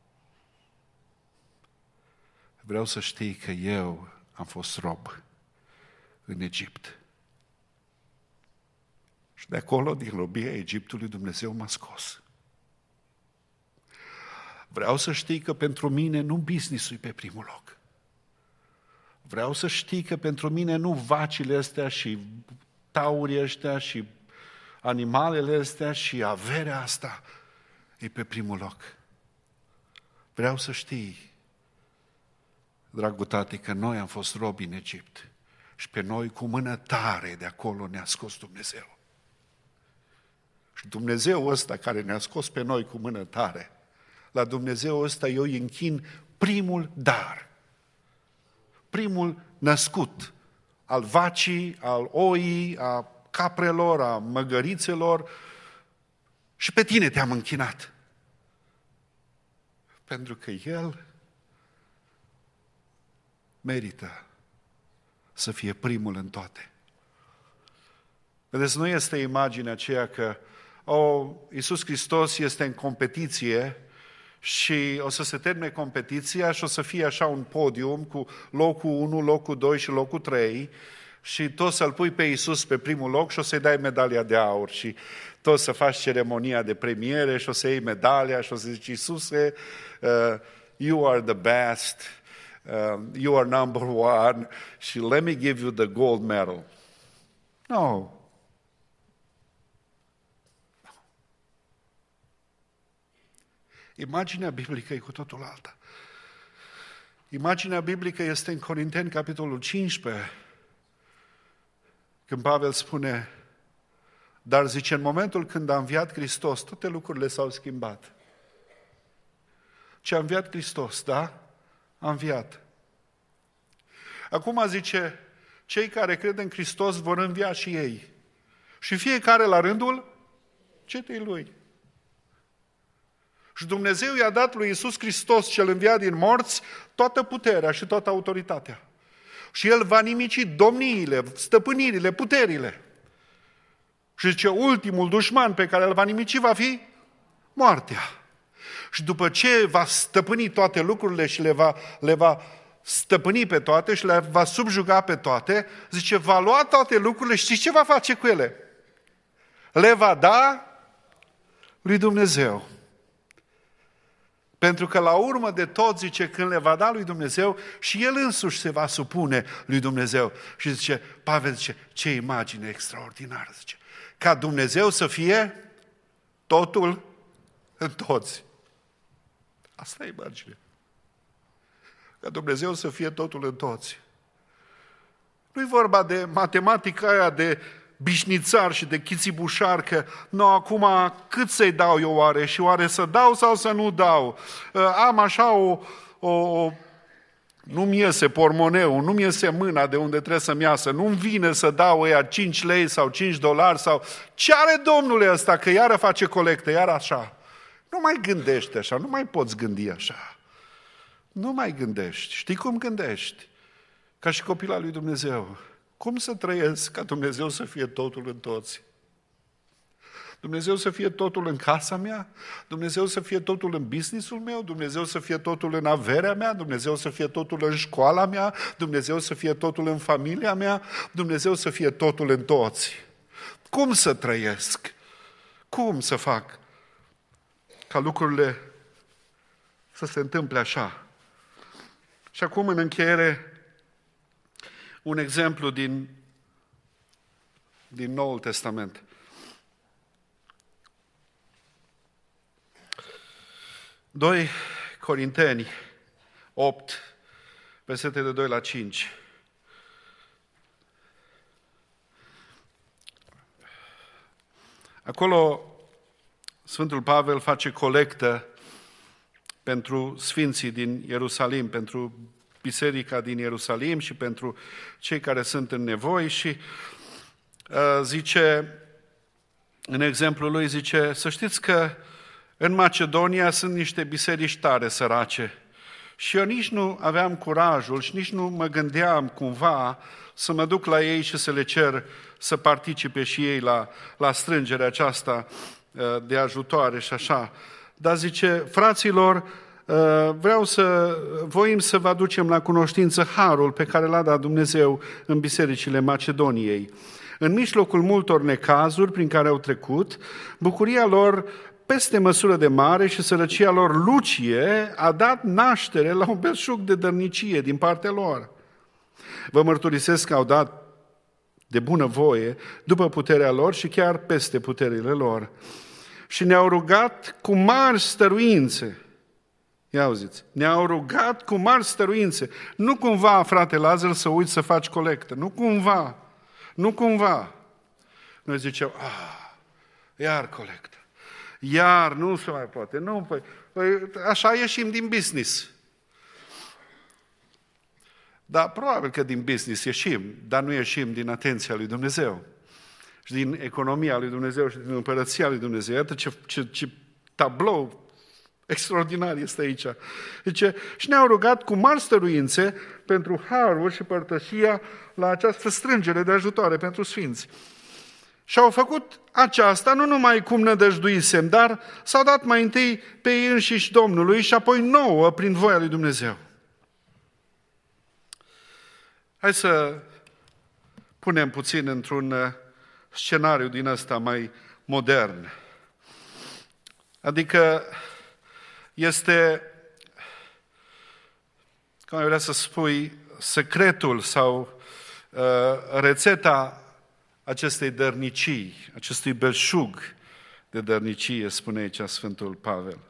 Vreau să știi că eu am fost rob în Egipt. Și de acolo, din robia Egiptului, Dumnezeu m-a scos. Vreau să știi că pentru mine nu business-ul e pe primul loc. Vreau să știi că pentru mine nu vacile astea și taurii ăștia și animalele astea și averea asta e pe primul loc. Vreau să știi, dragul tati, că noi am fost robi în Egipt și pe noi cu mână tare de acolo ne-a scos Dumnezeu. Și Dumnezeu ăsta care ne-a scos pe noi cu mână tare, la Dumnezeu ăsta eu îi închin primul dar, primul născut al vacii, al oii, a caprelor, a măgărițelor, și pe tine te-am închinat. Pentru că El merită să fie primul în toate. Vedeți, nu este imaginea aceea că oh, Iisus Hristos este în competiție și o să se termine competiția și o să fie așa un podium cu locul unu, locul doi și locul trei și tot să-L pui pe Iisus pe primul loc și o să-i dai medalia de aur și tot să faci ceremonia de premiere și o să iei medalia și o să zici, Iisuse, uh, you are the best, uh, you are number one și let me give you the gold medal. No. Imaginea biblică e cu totul alta. Imaginea biblică este în Corinteni, capitolul cincisprezece, când Pavel spune, dar zice, în momentul când a înviat Hristos, toate lucrurile s-au schimbat. Ce a înviat Hristos, da? A înviat. Acum zice, cei care cred în Hristos vor învia și ei. Și fiecare la rândul cetei lui. Și Dumnezeu i-a dat lui Iisus Hristos, cel înviat din morți, toată puterea și toată autoritatea. Și El va nimici domniile, stăpânirile, puterile. Și zice, ultimul dușman pe care îl va nimici va fi moartea. Și după ce va stăpâni toate lucrurile și le va, le va stăpâni pe toate și le va subjuga pe toate, zice, va lua toate lucrurile și știți ce va face cu ele? Le va da lui Dumnezeu. Pentru că la urmă de tot, zice, când le va da lui Dumnezeu, și El însuși se va supune lui Dumnezeu. Și zice, Pavel zice, ce imagine extraordinară, zice, ca Dumnezeu să fie totul în toți. Asta e imagine. Ca Dumnezeu să fie totul în toți. Nu-i vorba de matematica aia de bișnițar și de chițibușar, că nu, acum cât să-i dau eu oare și oare să dau sau să nu dau? Am așa o, o, o nu-mi iese pormoneu, nu-mi iese mâna de unde trebuie să-mi iasă, nu-mi vine să dau ăia cinci lei sau cinci dolari sau ce are Domnule ăsta, că iară face colectă, iar așa. Nu mai gândești așa, nu mai poți gândi așa. Nu mai gândești. Știi cum gândești? Ca și copila lui Dumnezeu. Cum să trăiesc ca Dumnezeu să fie totul în toți? Dumnezeu să fie totul în casa mea? Dumnezeu să fie totul în businessul meu? Dumnezeu să fie totul în averea mea? Dumnezeu să fie totul în școala mea? Dumnezeu să fie totul în familia mea? Dumnezeu să fie totul în toți? Cum să trăiesc? Cum să fac ca lucrurile să se întâmple așa? Și acum, în încheiere, un exemplu din, din Noul Testament. doi Corinteni opt, versetele doi la cinci. Acolo Sfântul Pavel face colectă pentru sfinții din Ierusalim, pentru biserica din Ierusalim și pentru cei care sunt în nevoi și uh, zice, în exemplul lui zice, să știți că în Macedonia sunt niște biserici tare sărace și eu nici nu aveam curajul și nici nu mă gândeam cumva să mă duc la ei și să le cer să participe și ei la, la strângerea aceasta de ajutoare și așa. Dar zice, fraților, vreau să, voim să vă aducem la cunoștință harul pe care l-a dat Dumnezeu în bisericile Macedoniei. În mijlocul multor necazuri prin care au trecut, bucuria lor peste măsură de mare și sărăcia lor lucie a dat naștere la un belșug de dărnicie din partea lor. Vă mărturisesc că au dat de bună voie, după puterea lor și chiar peste puterile lor. Și ne-au rugat cu mari stăruințe. Ia auziți, ne-au rugat cu mari stăruințe. Nu cumva, frate Lazar, să uiți să faci colectă. Nu cumva. Nu cumva. Noi ziceam, ah, iar colectă. Iar nu se mai poate. Nu, păi, păi, așa ieșim din business. Dar probabil că din business ieșim, dar nu ieșim din atenția lui Dumnezeu. Și din economia lui Dumnezeu și din împărăția lui Dumnezeu. Iată ce, ce, ce tablou extraordinar este aici. Zice, și ne-au rugat cu mari stăruințe pentru harul și părtășia la această strângere de ajutoare pentru sfinți. Și au făcut aceasta nu numai cum nădăjduisem, dar s-au dat mai întâi pe ei înșiși Domnului și apoi nouă prin voia lui Dumnezeu. Hai să punem puțin într-un scenariu din ăsta mai modern. Adică este, cum ai vrea să spui, secretul sau uh, rețeta acestei dărnicii, acestui belșug de dărnicie, spune aici Sfântul Pavel.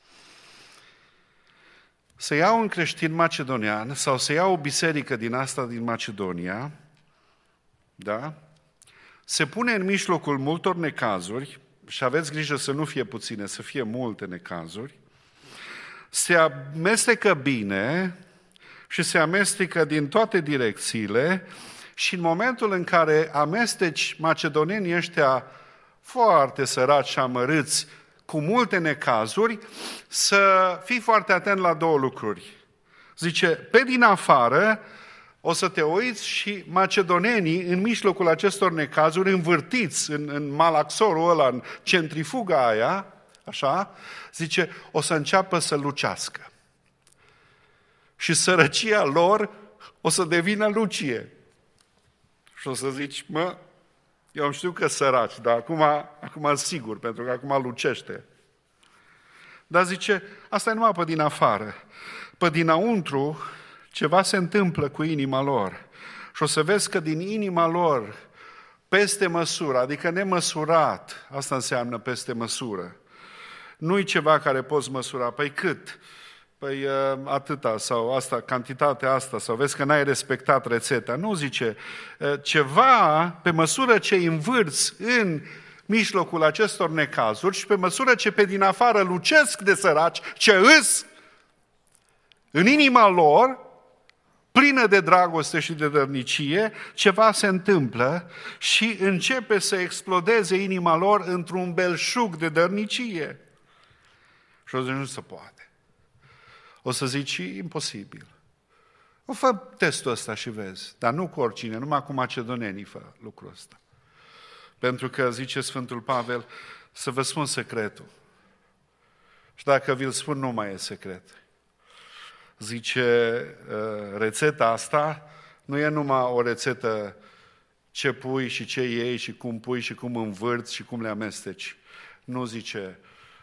Să iau un creștin macedonian sau să iau o biserică din asta din Macedonia, da? Se pune în mijlocul multor necazuri, și aveți grijă să nu fie puține, să fie multe necazuri, se amestecă bine și se amestecă din toate direcțiile și în momentul în care amesteci macedonenii ăștia foarte săraci și amărâți cu multe necazuri, să fii foarte atent la două lucruri. Zice, pe din afară o să te uiți și macedonenii în mijlocul acestor necazuri, învârtiți în, în malaxorul ăla, în centrifuga aia, așa, zice, o să înceapă să lucească. Și sărăcia lor o să devină lucie. Și o să zici, mă, eu am știut că săraci, dar acum, acum sigur, pentru că acum lucește. Dar zice, asta e numai pe din afară. Pe dinăuntru, ceva se întâmplă cu inima lor. Și o să vezi că din inima lor, peste măsură, adică nemăsurat, asta înseamnă peste măsură. Nu-i ceva care poți măsura. Păi cât? Păi atâta sau asta, cantitatea asta, sau vezi că n-ai respectat rețeta. Nu, zice, ceva pe măsură ce învârți în mijlocul acestor necazuri și pe măsură ce pe din afară lucesc de săraci, ce îs în inima lor, plină de dragoste și de dărnicie, ceva se întâmplă și începe să explodeze inima lor într-un belșug de dărnicie. Și o să zici, nu se poate. O să zici, imposibil. O fă testul ăsta și vezi. Dar nu cu oricine, numai cu macedonenii fă lucrul ăsta. Pentru că, zice Sfântul Pavel, să vă spun secretul. Și dacă vi-l spun, nu mai e secret. Zice, rețeta asta nu e numai o rețetă ce pui și ce iei și cum pui și cum învârți și cum le amesteci. Nu, zice,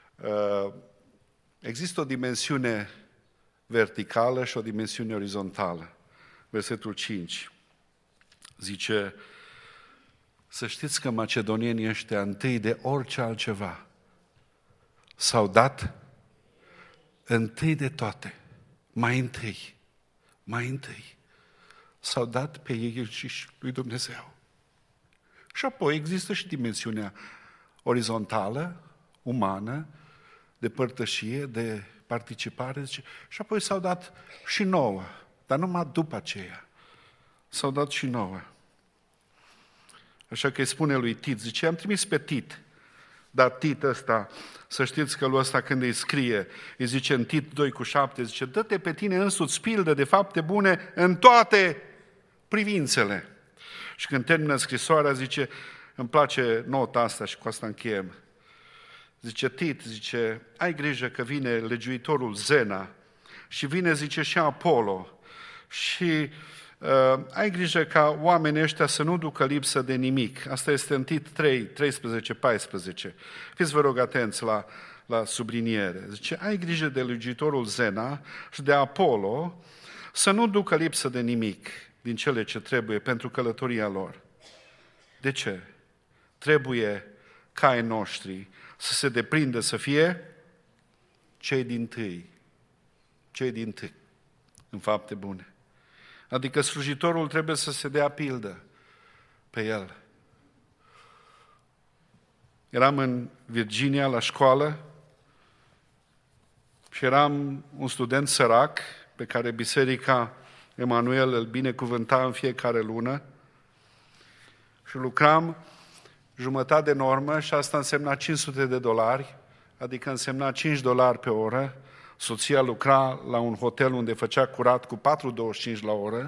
există o dimensiune verticală și o dimensiune orizontală. Versetul cinci zice, să știți că macedonienii ăștia întâi de orice altceva s-au dat întâi de toate, mai întâi, mai întâi, s-au dat pe ei înșiși lui Dumnezeu. Și apoi există și dimensiunea orizontală, umană, de părtășie, de participare, zice, și apoi s-au dat și nouă, dar numai după aceea. S-au dat și nouă. Așa că îi spune lui Tit, zice, am trimis pe Tit, dar Tit ăsta, să știți că lui ăsta când îi scrie, îi zice în Tit doi cu șapte, zice, dă-te pe tine însuți pildă de fapte bune în toate privințele. Și când termină scrisoarea, zice, îmi place nota asta și cu asta încheiem. Zice, Tit, zice, ai grijă că vine legiuitorul Zena și vine, zice, și Apollo și uh, ai grijă ca oamenii ăștia să nu ducă lipsă de nimic. Asta este în Tit trei, treisprezece, paisprezece. Fiți, vă rog, atenți la, la subliniere. Zice, ai grijă de legiuitorul Zena și de Apollo să nu ducă lipsă de nimic din cele ce trebuie pentru călătoria lor. De ce? Trebuie ca ai noștri să se deprindă să fie cei dintâi, cei dintâi, în fapte bune. Adică slujitorul trebuie să se dea pildă pe el. Eram în Virginia la școală și eram un student sărac pe care Biserica Emanuel îl binecuvânta în fiecare lună și lucram jumătate de normă și asta însemna cinci sute de dolari, adică însemna cinci dolari pe oră. Soția lucra la un hotel unde făcea curat cu patru douăzeci și cinci la oră.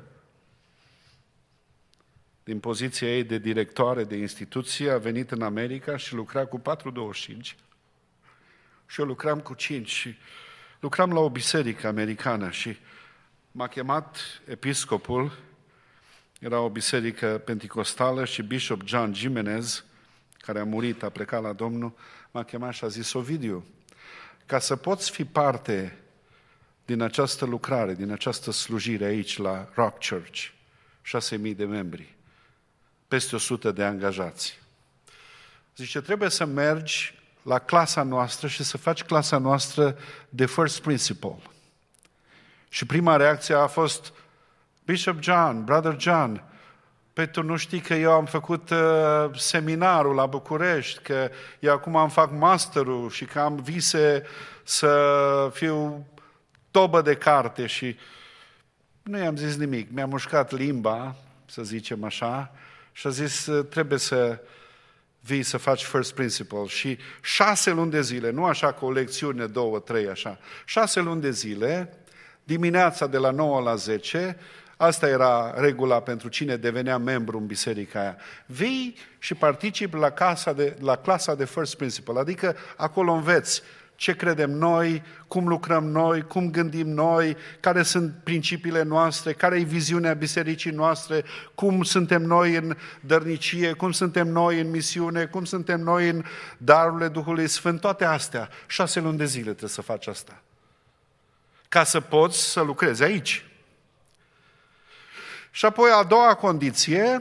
Din poziția ei de directoare de instituție a venit în America și lucra cu patru douăzeci și cinci. Și eu lucram cu cinci și lucram la o biserică americană și m-a chemat episcopul, era o biserică penticostală și Bishop John Jimenez, care a murit, a plecat la Domnul, m-a chemat și a zis, Ovidiu, ca să poți fi parte din această lucrare, din această slujire aici la Rock Church, șase mii de membri, peste o sută de angajați. Zice, trebuie să mergi la clasa noastră și să faci clasa noastră de first principle. Și prima reacție a fost, Bishop John, Brother John, păi tu nu știi că eu am făcut uh, seminarul la București, că eu acum am fac masterul și că am vise să fiu tobă de carte și nu i-am zis nimic. Mi-a mușcat limba, să zicem așa, și a zis trebuie să vii să faci first principle. Și șase luni de zile, nu așa cu o lecțiune, două, trei, așa, șase luni de zile, dimineața de la nouă la zece, asta era regula pentru cine devenea membru în biserica aia. Vii și participi la, casa de, la clasa de first principle, adică acolo înveți ce credem noi, cum lucrăm noi, cum gândim noi, care sunt principiile noastre, care e viziunea bisericii noastre, cum suntem noi în dărnicie, cum suntem noi în misiune, cum suntem noi în darurile Duhului Sfânt, toate astea. Șase luni de zile trebuie să faci asta. Ca să poți să lucrezi aici. Și apoi a doua condiție,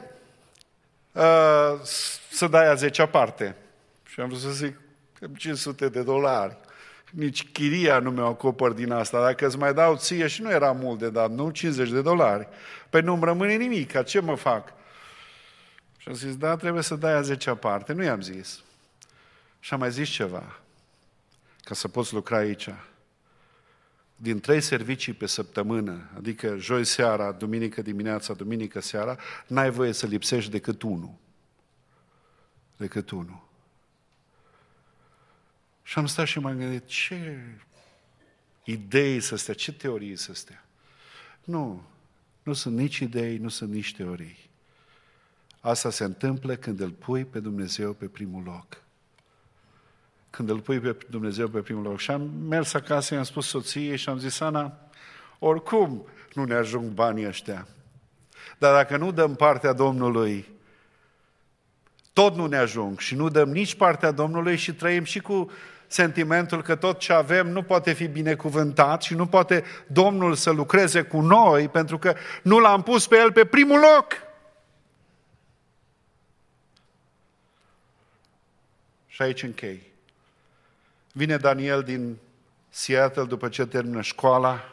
să dai a zecea parte. Și am vrut să zic, cinci sute de dolari. Nici chiria nu mi-o acopăr din asta. Dacă îți mai dau ție, și nu era mult de dat, nu? cincizeci de dolari. Păi nu-mi rămâne nimic, ca ce mă fac? Și am zis, da, trebuie să dai a zecea parte. Nu i-am zis. Și am mai zis ceva, ca să poți lucra aici. Din trei servicii pe săptămână, adică joi seara, duminică dimineața, duminică seara, n-ai voie să lipsești decât unul. Decât unul. Și Și am stat și m-am gândit, ce idei să stea, ce teorii să stea. Nu, nu sunt nici idei, nu sunt nici teorii. Asta se întâmplă când îl pui pe Dumnezeu pe primul loc. Când îl pui pe Dumnezeu pe primul loc. Și am mers acasă, i-am spus soției și am zis, Ana, oricum nu ne ajung banii ăștia. Dar dacă nu dăm partea Domnului, tot nu ne ajung și nu dăm nici partea Domnului și trăim și cu sentimentul că tot ce avem nu poate fi binecuvântat și nu poate Domnul să lucreze cu noi pentru că nu l-am pus pe El pe primul loc. Și aici închei. Vine Daniel din Seattle după ce termină școala,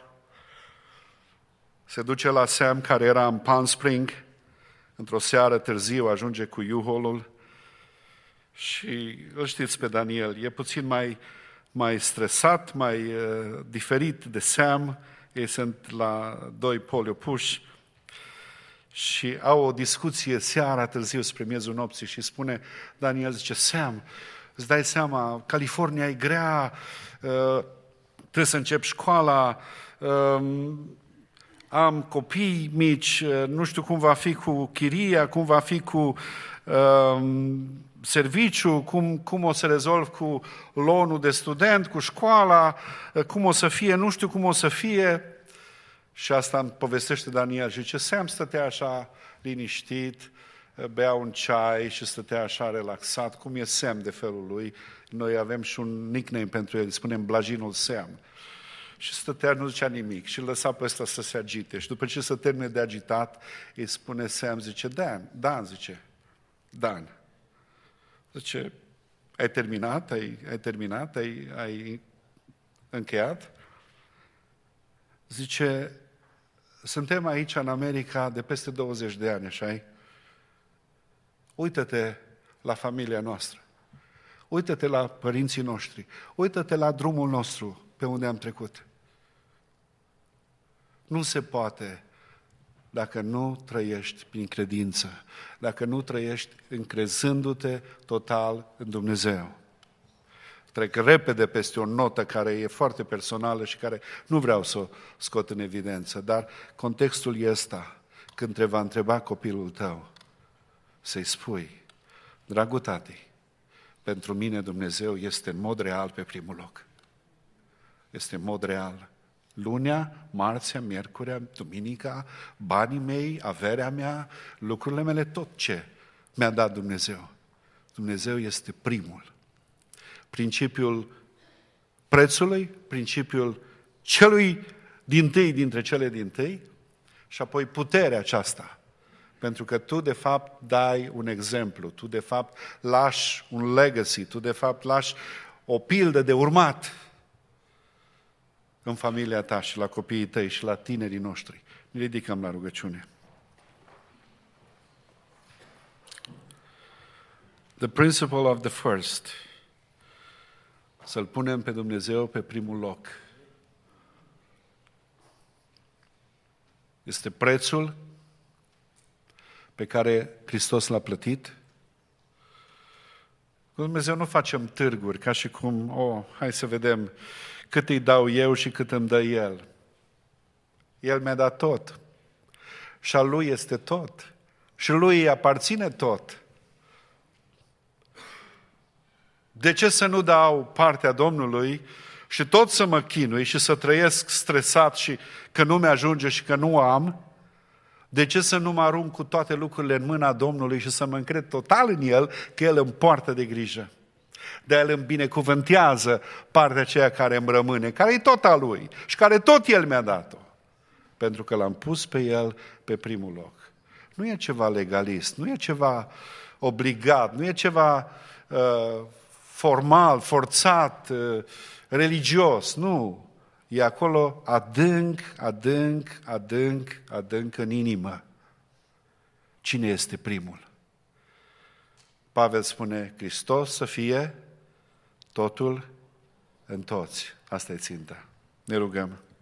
se duce la Sam, care era în Palm Spring, într-o seară târziu ajunge cu U-Haul-ul și îl știți pe Daniel, e puțin mai, mai stresat, mai uh, diferit de Sam, ei sunt la doi poli opuși și au o discuție seara târziu spre miezul nopții și spune Daniel, zice, Sam, îți dai seama, California e grea, uh, trebuie să încep școala, uh, am copii mici, nu știu cum va fi cu chiria, cum va fi cu uh, serviciu, cum, cum o să rezolv cu loanul de student, cu școala, cum o să fie, nu știu cum o să fie. Și asta îmi povestește Daniel. Și zice, Sam stătea așa liniștit, bea un ceai și stătea așa relaxat, cum e Sam de felul lui. Noi avem și un nickname pentru el, îi spunem Blajinul Sam. Și stătea, nu zicea nimic și îl lăsa pe ăsta să se agite. Și după ce se termine de agitat, îi spune Sam, zice, Dan, Dan, zice, Dan. Zice, ai terminat? Ai, ai terminat? Ai, ai încheiat? Zice, suntem aici în America de peste douăzeci de ani, așa-i? Uită-te la familia noastră. Uită-te la părinții noștri. Uită-te la drumul nostru pe unde am trecut. Nu se poate dacă nu trăiești prin credință, dacă nu trăiești încrezându-te total în Dumnezeu. Trec repede peste o notă care e foarte personală și care nu vreau să o scot în evidență, dar contextul e ăsta, când te va întreba copilul tău, să-i spui, dragul tati, pentru mine Dumnezeu este în mod real pe primul loc. Este în mod real. Lunea, marțea, miercurea, duminica, banii mei, averea mea, lucrurile mele, tot ce mi-a dat Dumnezeu. Dumnezeu este primul. Principiul prețului, principiul celui dintâi dintre cele dintâi și apoi puterea aceasta. Pentru că tu, de fapt, dai un exemplu, tu, de fapt, lași un legacy, tu, de fapt, lași o pildă de urmat în familia ta și la copiii tăi și la tinerii noștri. Ne ridicăm la rugăciune. The principle of the first. Să-L punem pe Dumnezeu pe primul loc. Este prețul pe care Hristos l-a plătit. Cu Dumnezeu nu facem târguri, ca și cum, oh, hai să vedem cât îi dau eu și cât îmi dă El. El mi-a dat tot. Și al Lui este tot. Și Lui îi aparține tot. De ce să nu dau partea Domnului și tot să mă chinui și să trăiesc stresat și că nu mi-ajunge și că nu am? De ce să nu mă arunc cu toate lucrurile în mâna Domnului și să mă încred total în El, că El îmi poartă de grijă? De El îmi binecuvântează partea aceea care îmi rămâne, care e tot a Lui și care tot El mi-a dat-o. Pentru că L-am pus pe El pe primul loc. Nu e ceva legalist, nu e ceva obligat, nu e ceva uh, formal, forțat, uh, religios, nu. E acolo adânc, adânc, adânc, adânc în inimă. Cine este primul? Pavel spune, Hristos să fie totul în toți. Asta e ținta. Ne rugăm.